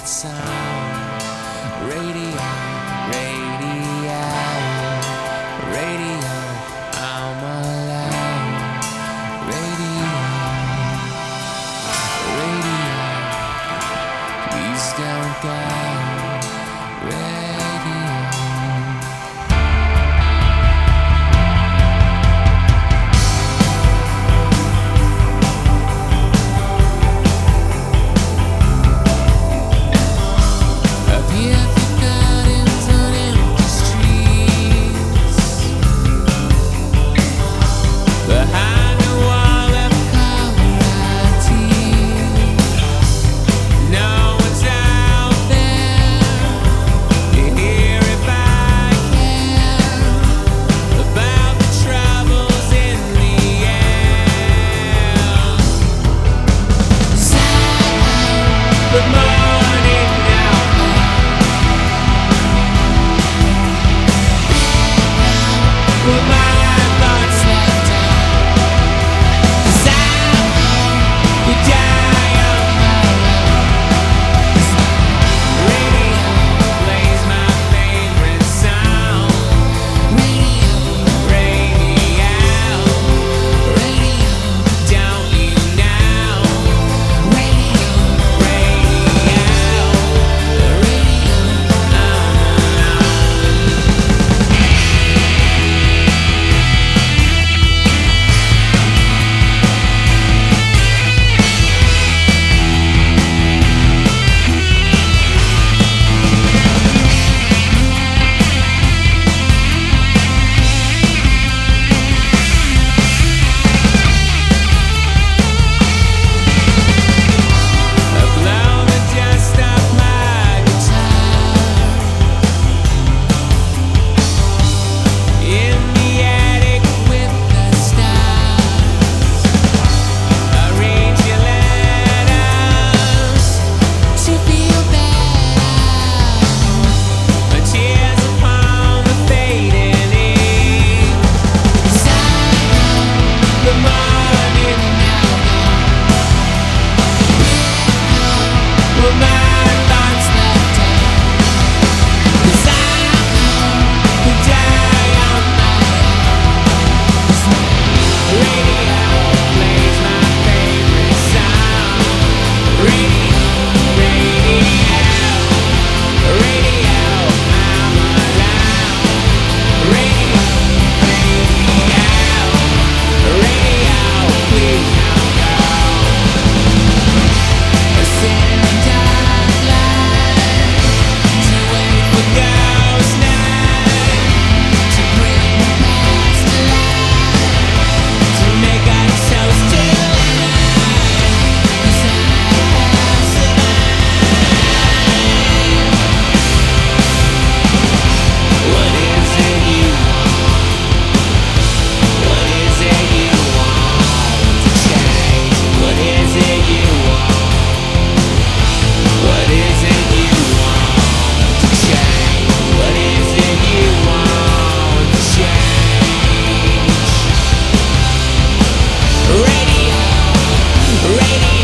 sound. Radio, radio, radio, I'm alive. Radio, radio, please don't go. Radio. Up here the gardens on empty streets, behind the wall of poverty. No one's out there to hear if I care about the troubles in the air. Sound the morning now. With my thoughts left out, 'cause I would die on my own. Radio plays my favorite sound. Radio, radio, radio, don't you know? Radio, radio, radio, I blow the dust off my guitar in the attic with the stars. I read your letters to feel better. My tears upon the fading ink. Sound the morning now. With my thoughts left out, 'cause I would die on my own. Radio plays my favorite sound. Radio, radio, radio, I'm alive. Radio, radio, radio, please don't go. I sit in the dark light to wait for ghost night to bring the past to life, to make ourselves delight, 'cause I have survived. What is it you want? What is it you want to change? What is it you want? What is it you want to change? What is it you want to change? Radio, radio.